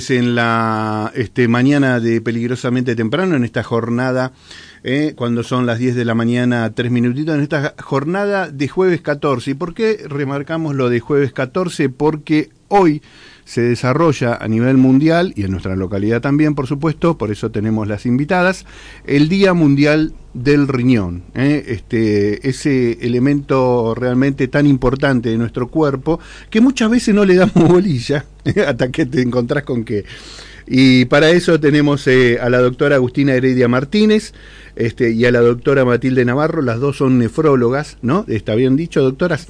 En la mañana de Peligrosamente Temprano, en esta jornada, cuando son las 10 de la mañana, 3 minutitos, en esta jornada de jueves 14. ¿Y por qué remarcamos lo de jueves 14? Porque hoy se desarrolla a nivel mundial, y en nuestra localidad también, por supuesto, por eso tenemos las invitadas, el Día Mundial del Riñón, ese elemento realmente tan importante de nuestro cuerpo, que muchas veces no le damos bolilla, hasta que te encontrás con que... Y para eso tenemos a la doctora Agustina Heredia Martínez y a la doctora Matilde Navarro. Las dos son nefrólogas, ¿no? ¿Está bien dicho, doctoras?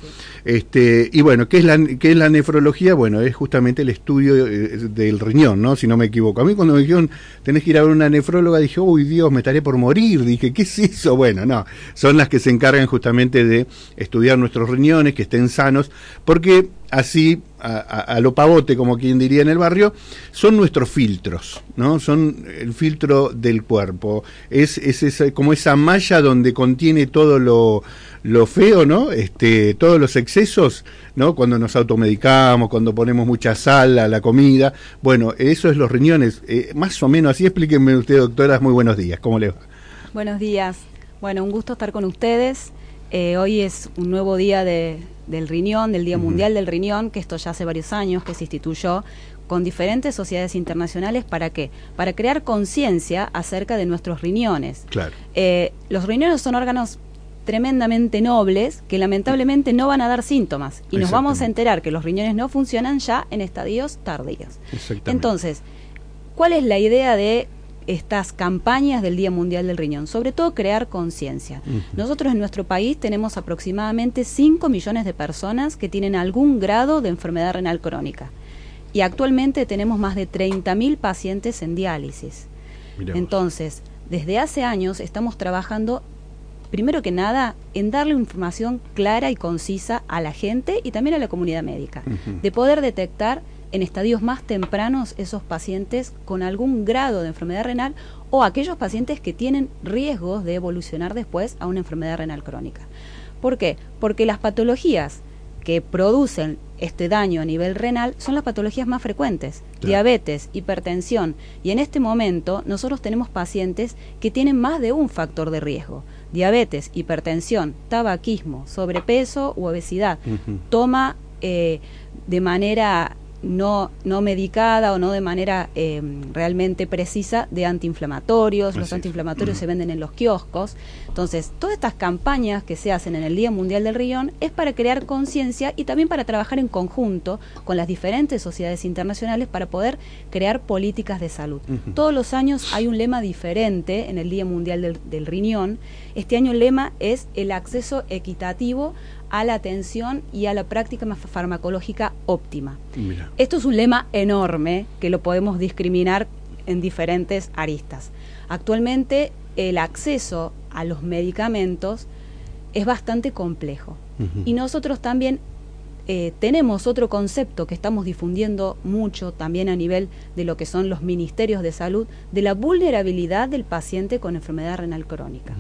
Y bueno, ¿qué es la nefrología? Bueno, es justamente el estudio del riñón, ¿no? Si no me equivoco. A mí cuando me dijeron, tenés que ir a ver una nefróloga, dije, uy, Dios, me estaré por morir. Dije, ¿qué es eso? Bueno, no, son las que se encargan justamente de estudiar nuestros riñones, que estén sanos, porque así, a lo pavote, como quien diría en el barrio, son nuestros filtros, ¿no? Son el filtro del cuerpo. Es como esa malla donde contiene todo lo feo, ¿no? Todos los excesos, ¿no? Cuando nos automedicamos, cuando ponemos mucha sal a la comida. Bueno, eso es los riñones. Más o menos así. Explíquenme usted, doctoras. Muy buenos días. ¿Cómo le va? Buenos días. Bueno, un gusto estar con ustedes. Hoy es un nuevo día del riñón, del Día Mundial del Riñón, que esto ya hace varios años que se instituyó con diferentes sociedades internacionales. ¿Para qué? Para crear conciencia acerca de nuestros riñones. Claro. Los riñones son órganos tremendamente nobles que lamentablemente no van a dar síntomas y nos vamos a enterar que los riñones no funcionan ya en estadios tardíos. Entonces, ¿cuál es la idea de estas campañas del Día Mundial del Riñón? Sobre todo crear conciencia. Nosotros en nuestro país tenemos aproximadamente 5 millones de personas que tienen algún grado de enfermedad renal crónica y actualmente tenemos más de 30.000 pacientes en diálisis. Entonces, desde hace años estamos trabajando, primero que nada, en darle información clara y concisa a la gente y también a la comunidad médica, de poder detectar en estadios más tempranos esos pacientes con algún grado de enfermedad renal o aquellos pacientes que tienen riesgos de evolucionar después a una enfermedad renal crónica. ¿Por qué? Porque las patologías que producen este daño a nivel renal son las patologías más frecuentes, diabetes, hipertensión, y en este momento nosotros tenemos pacientes que tienen más de un factor de riesgo: diabetes, hipertensión, tabaquismo, sobrepeso u obesidad, toma de manera no medicada o no de manera realmente precisa de antiinflamatorios. Los antiinflamatorios se venden en los kioscos. Entonces, todas estas campañas que se hacen en el Día Mundial del Riñón es para crear conciencia y también para trabajar en conjunto con las diferentes sociedades internacionales para poder crear políticas de salud. Todos los años hay un lema diferente en el Día Mundial del Riñón. Este año el lema es el acceso equitativo a la atención y a la práctica farmacológica óptima. Mira. Esto es un lema enorme que lo podemos discriminar en diferentes aristas. Actualmente el acceso a los medicamentos es bastante complejo y nosotros también tenemos otro concepto que estamos difundiendo mucho también a nivel de lo que son los ministerios de salud, de la vulnerabilidad del paciente con enfermedad renal crónica.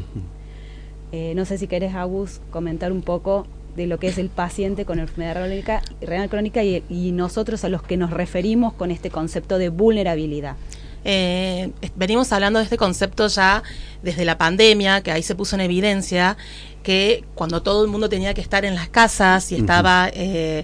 No sé si querés, Agus, comentar un poco de lo que es el paciente con enfermedad renal crónica y nosotros a los que nos referimos con este concepto de vulnerabilidad. Venimos hablando de este concepto ya desde la pandemia, que ahí se puso en evidencia que cuando todo el mundo tenía que estar en las casas y estaba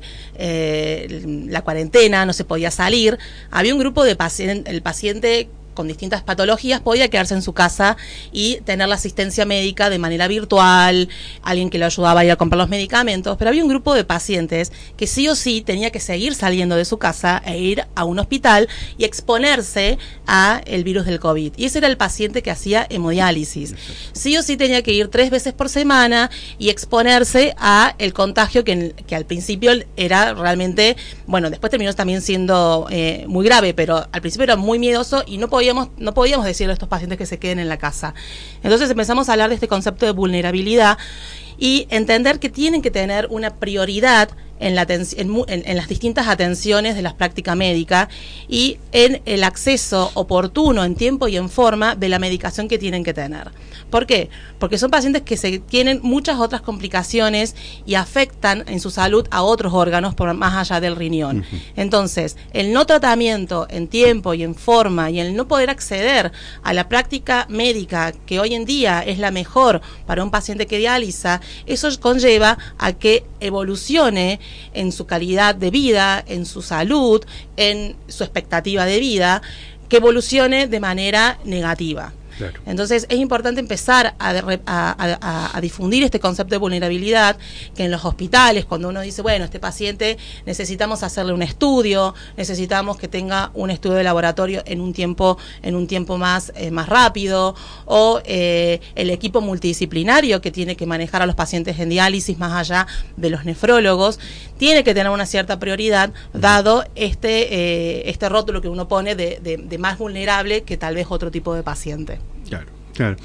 la cuarentena, no se podía salir, había un grupo de pacientes, el paciente con distintas patologías podía quedarse en su casa y tener la asistencia médica de manera virtual, alguien que lo ayudaba a ir a comprar los medicamentos, pero había un grupo de pacientes que sí o sí tenía que seguir saliendo de su casa e ir a un hospital y exponerse a el virus del COVID. Y ese era el paciente que hacía hemodiálisis. Sí o sí tenía que ir 3 veces por semana y exponerse a el contagio que al principio era realmente, bueno, después terminó también siendo muy grave, pero al principio era muy miedoso y no podíamos decirle a estos pacientes que se queden en la casa. Entonces empezamos a hablar de este concepto de vulnerabilidad y entender que tienen que tener una prioridad en las distintas atenciones de la práctica médica y en el acceso oportuno, en tiempo y en forma, de la medicación que tienen que tener. ¿Por qué? Porque son pacientes que tienen muchas otras complicaciones y afectan en su salud a otros órganos más allá del riñón. Uh-huh. Entonces, el no tratamiento en tiempo y en forma y el no poder acceder a la práctica médica que hoy en día es la mejor para un paciente que dializa, eso conlleva a que evolucione en su calidad de vida, en su salud, en su expectativa de vida, que evolucione de manera negativa. Claro. Entonces es importante empezar a difundir este concepto de vulnerabilidad, que en los hospitales, cuando uno dice, bueno, este paciente necesitamos hacerle un estudio, necesitamos que tenga un estudio de laboratorio en un tiempo más rápido, o el equipo multidisciplinario que tiene que manejar a los pacientes en diálisis más allá de los nefrólogos, tiene que tener una cierta prioridad, dado este rótulo que uno pone de más vulnerable que tal vez otro tipo de paciente. Claro, claro.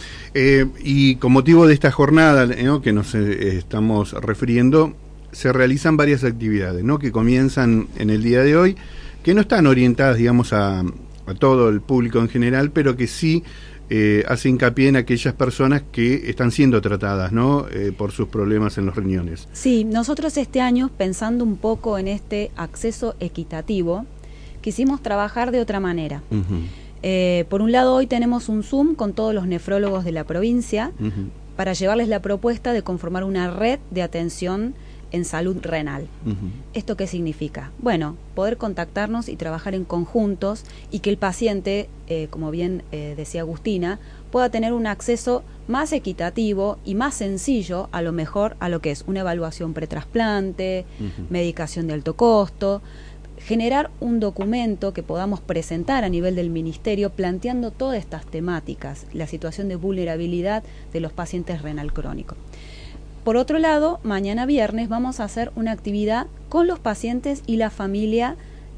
Y con motivo de esta jornada, ¿no?, que nos estamos refiriendo, se realizan varias actividades, ¿no?, que comienzan en el día de hoy, que no están orientadas, digamos, a todo el público en general, pero que sí hace hincapié en aquellas personas que están siendo tratadas, ¿no?, por sus problemas en los riñones. Sí, nosotros este año, pensando un poco en este acceso equitativo, quisimos trabajar de otra manera. Uh-huh. Por un lado, hoy tenemos un Zoom con todos los nefrólogos de la provincia, uh-huh, para llevarles la propuesta de conformar una red de atención en salud renal. Uh-huh. ¿Esto qué significa? Bueno, poder contactarnos y trabajar en conjuntos y que el paciente, como bien decía Agustina, pueda tener un acceso más equitativo y más sencillo, a lo mejor, a lo que es una evaluación pretrasplante, uh-huh, medicación de alto costo, generar un documento que podamos presentar a nivel del ministerio planteando todas estas temáticas, la situación de vulnerabilidad de los pacientes renal crónico. Por otro lado, mañana viernes vamos a hacer una actividad con los pacientes y la familia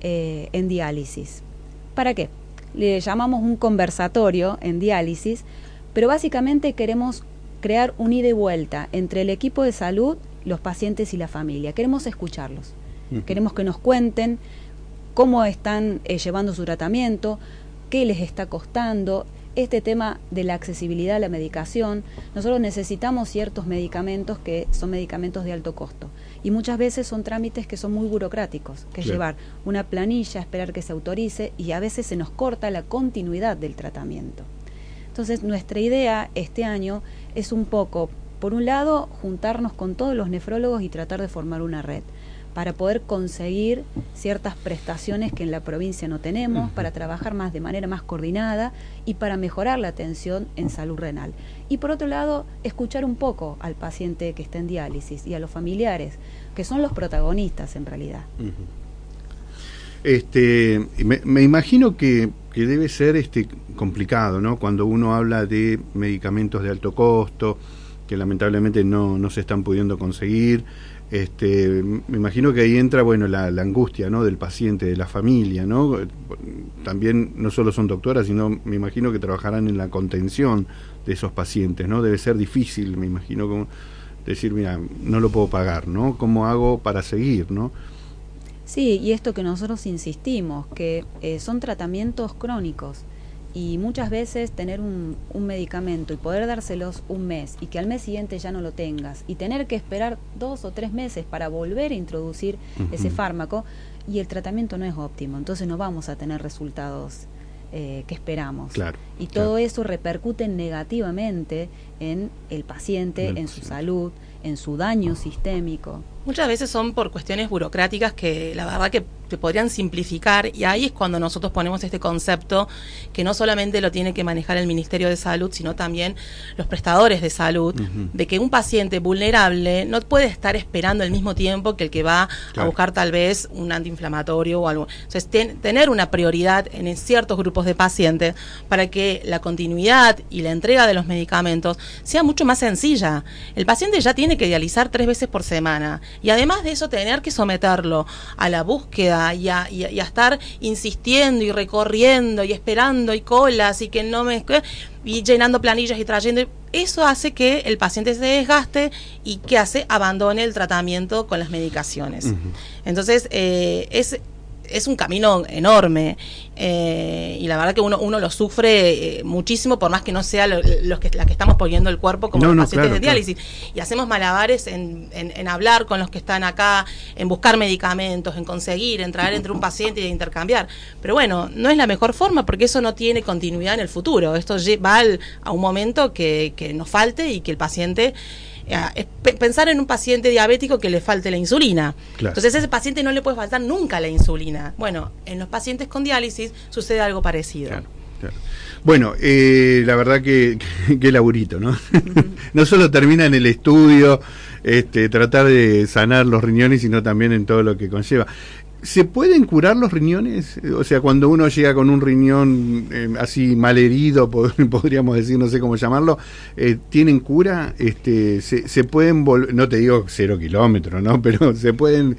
en diálisis. ¿Para qué? Le llamamos un conversatorio en diálisis, pero básicamente queremos crear un ida y vuelta entre el equipo de salud, los pacientes y la familia. Queremos escucharlos. Queremos que nos cuenten cómo están llevando su tratamiento, qué les está costando, este tema de la accesibilidad a la medicación. Nosotros necesitamos ciertos medicamentos que son medicamentos de alto costo y muchas veces son trámites que son muy burocráticos, que es llevar una planilla, esperar que se autorice, y a veces se nos corta la continuidad del tratamiento. Entonces, nuestra idea este año es un poco, por un lado, juntarnos con todos los nefrólogos y tratar de formar una red para poder conseguir ciertas prestaciones que en la provincia no tenemos, para trabajar de manera más coordinada y para mejorar la atención en salud renal. Y por otro lado, escuchar un poco al paciente que está en diálisis y a los familiares, que son los protagonistas en realidad. Me imagino que debe ser complicado, ¿no?, cuando uno habla de medicamentos de alto costo, que lamentablemente no se están pudiendo conseguir. Me imagino que ahí entra, bueno, la angustia, ¿no?, del paciente, de la familia, ¿no? También no solo son doctoras, sino me imagino que trabajarán en la contención de esos pacientes, ¿no? Debe ser difícil, me imagino, como decir, mira, no lo puedo pagar, ¿no? ¿Cómo hago para seguir, no? Sí, y esto que nosotros insistimos, que son tratamientos crónicos. Y muchas veces tener un medicamento y poder dárselos un mes y que al mes siguiente ya no lo tengas y tener que esperar 2 o 3 meses para volver a introducir ese fármaco, y el tratamiento no es óptimo, entonces no vamos a tener resultados que esperamos. Claro, y todo eso repercute negativamente en el paciente, en su salud, en su daño sistémico. Muchas veces son por cuestiones burocráticas que la verdad que se podrían simplificar, y ahí es cuando nosotros ponemos este concepto que no solamente lo tiene que manejar el Ministerio de Salud, sino también los prestadores de salud, de que un paciente vulnerable no puede estar esperando el mismo tiempo que el que va a buscar tal vez un antiinflamatorio o algo. Entonces, tener una prioridad en ciertos grupos de pacientes para que la continuidad y la entrega de los medicamentos sea mucho más sencilla. El paciente ya tiene que dializar 3 veces por semana, y además de eso tener que someterlo a la búsqueda y a estar insistiendo y recorriendo y esperando y colas y que no me... y llenando planillas y trayendo... eso hace que el paciente se desgaste y que hace abandone el tratamiento con las medicaciones. Entonces, es un camino enorme, y la verdad que uno lo sufre muchísimo, por más que no sea la que estamos poniendo el cuerpo como los pacientes de diálisis. Y hacemos malabares en hablar con los que están acá, en buscar medicamentos, en conseguir, en traer entre un paciente y de intercambiar. Pero bueno, no es la mejor forma, porque eso no tiene continuidad en el futuro. Esto va a un momento que nos falte y que el paciente... pensar en un paciente diabético que le falte la insulina. Claro. Entonces a ese paciente no le puede faltar nunca la insulina. Bueno, en los pacientes con diálisis sucede algo parecido. Claro, claro. Bueno, la verdad que laburito, ¿no? No solo termina en el estudio, tratar de sanar los riñones, sino también en todo lo que conlleva. ¿Se pueden curar los riñones? O sea, cuando uno llega con un riñón así malherido, podríamos decir, no sé cómo llamarlo, ¿tienen cura? ¿Se pueden volver, no te digo 0 kilómetros, ¿no? Pero ¿se pueden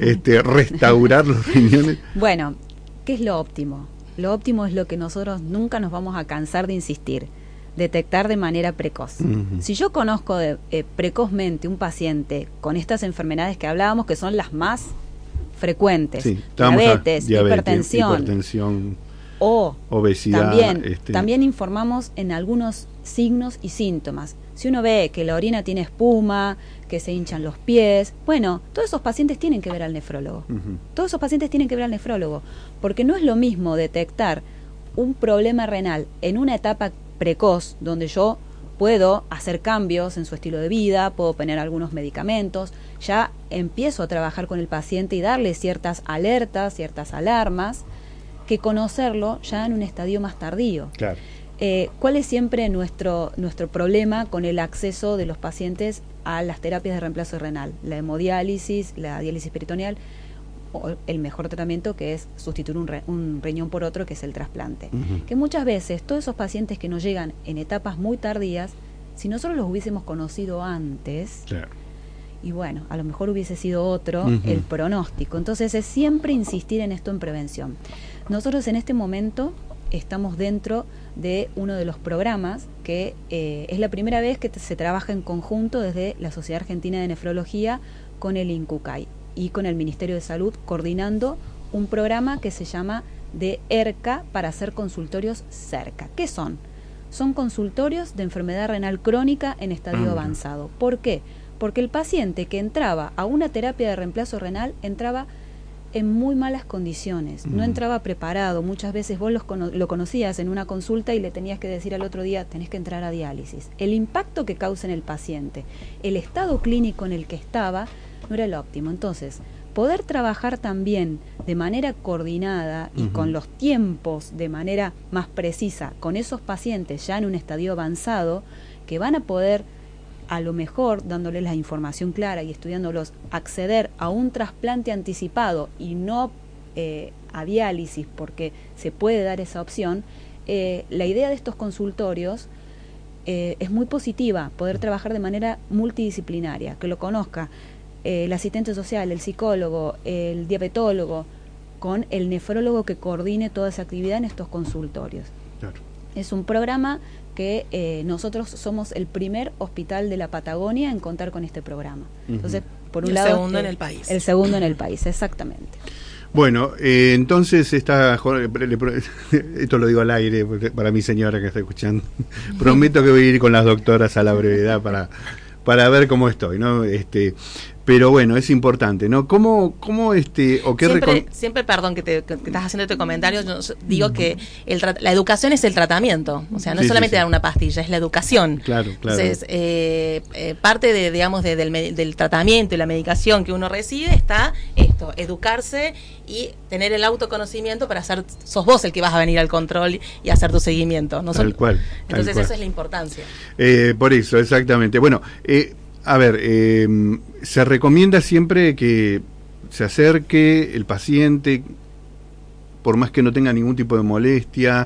restaurar los riñones? Bueno, ¿qué es lo óptimo? Lo óptimo es lo que nosotros nunca nos vamos a cansar de insistir: detectar de manera precoz. Si yo conozco precozmente un paciente con estas enfermedades que hablábamos, que son las más frecuentes, sí, diabetes, hipertensión o obesidad, también informamos en algunos signos y síntomas. Si uno ve que la orina tiene espuma, que se hinchan los pies, bueno, todos esos pacientes tienen que ver al nefrólogo. Todos esos pacientes tienen que ver al nefrólogo, porque no es lo mismo detectar un problema renal en una etapa precoz, donde yo puedo hacer cambios en su estilo de vida, puedo poner algunos medicamentos, ya empiezo a trabajar con el paciente y darle ciertas alertas, ciertas alarmas, que conocerlo ya en un estadio más tardío. Claro. ¿Cuál es siempre nuestro problema con el acceso de los pacientes a las terapias de reemplazo renal? La hemodiálisis, la diálisis peritoneal, o el mejor tratamiento, que es sustituir un riñón por otro, que es el trasplante. Que muchas veces todos esos pacientes que nos llegan en etapas muy tardías, si nosotros los hubiésemos conocido antes, claro, y bueno, a lo mejor hubiese sido otro el pronóstico. Entonces es siempre insistir en esto, en prevención. Nosotros en este momento estamos dentro de uno de los programas que es la primera vez que se trabaja en conjunto desde la Sociedad Argentina de Nefrología con el INCUCAI y con el Ministerio de Salud, coordinando un programa que se llama de ERCA para hacer consultorios cerca. ¿Qué son? Son consultorios de enfermedad renal crónica en estadio avanzado. ¿Por qué? Porque el paciente que entraba a una terapia de reemplazo renal entraba en muy malas condiciones, no entraba preparado. Muchas veces vos lo conocías en una consulta y le tenías que decir al otro día: tenés que entrar a diálisis. El impacto que causa en el paciente, el estado clínico en el que estaba, no era el óptimo. Entonces, poder trabajar también de manera coordinada y con los tiempos de manera más precisa con esos pacientes ya en un estadio avanzado, que van a poder, a lo mejor dándoles la información clara y estudiándolos, acceder a un trasplante anticipado y no a diálisis, porque se puede dar esa opción. La idea de estos consultorios es muy positiva, poder trabajar de manera multidisciplinaria, que lo conozca el asistente social, el psicólogo, el diabetólogo, con el nefrólogo que coordine toda esa actividad en estos consultorios. Claro. Es un programa que nosotros somos el primer hospital de la Patagonia en contar con este programa. Entonces, por un lado, el segundo en el país. El segundo en el país, exactamente. Bueno, entonces esto lo digo al aire para mi señora que está escuchando. Prometo que voy a ir con las doctoras a la brevedad para ver cómo estoy, ¿no? Pero bueno, es importante, ¿no? ¿Cómo o qué siempre, perdón que estás haciendo este comentario, yo digo que la educación es el tratamiento, o sea, no es solamente dar una pastilla, es la educación. Claro. Entonces, parte del tratamiento y la medicación que uno recibe está esto, educarse y tener el autoconocimiento para sos vos el que vas a venir al control y hacer tu seguimiento. ¿No? Tal cual. Entonces, esa es la importancia. Por eso, exactamente. Bueno, a ver, se recomienda siempre que se acerque el paciente, por más que no tenga ningún tipo de molestia,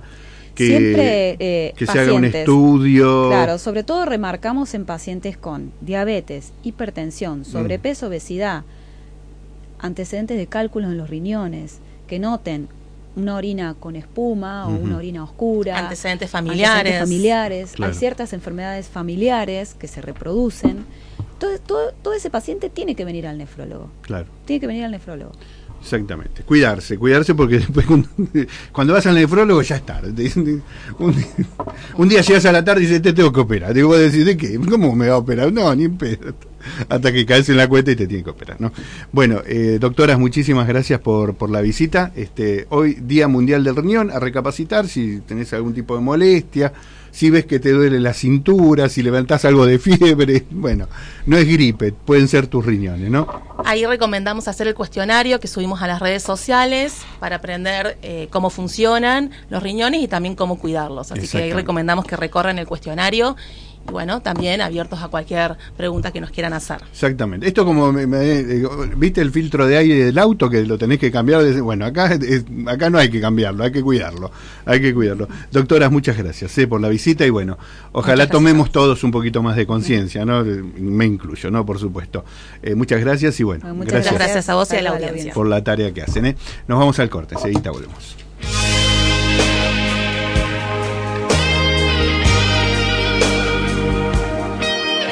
que se haga un estudio. Claro, sobre todo remarcamos en pacientes con diabetes, hipertensión, sobrepeso, obesidad, antecedentes de cálculos en los riñones, que noten una orina con espuma o una orina oscura. Antecedentes familiares. Claro. Hay ciertas enfermedades familiares que se reproducen. Todo ese paciente tiene que venir al nefrólogo. Claro. Tiene que venir al nefrólogo. Exactamente. Cuidarse porque después cuando vas al nefrólogo ya está. Un día llegas a la tarde y dices, te tengo que operar. Digo, vos decís, ¿de qué? ¿Cómo me va a operar? No, ni en pedo. Hasta que caes en la cuenta y te tienen que operar, ¿no? Bueno, doctoras, muchísimas gracias por la visita. Hoy, Día Mundial del Riñón, a recapacitar si tenés algún tipo de molestia, si ves que te duele la cintura, si levantás algo de fiebre. Bueno, no es gripe, pueden ser tus riñones, ¿no? Ahí recomendamos hacer el cuestionario que subimos a las redes sociales para aprender cómo funcionan los riñones y también cómo cuidarlos. Así que ahí recomendamos que recorran el cuestionario. Y bueno, también abiertos a cualquier pregunta que nos quieran hacer. Exactamente. Esto como, ¿viste el filtro de aire del auto que lo tenés que cambiar? Bueno, acá no hay que cambiarlo, hay que cuidarlo. Doctoras, muchas gracias por la visita y bueno, ojalá tomemos todos un poquito más de conciencia, ¿no? Me incluyo, ¿no? Por supuesto. Muchas gracias y bueno. Muchas gracias a vos y a la audiencia. Por la tarea que hacen, ¿eh? Nos vamos al corte, seguida volvemos.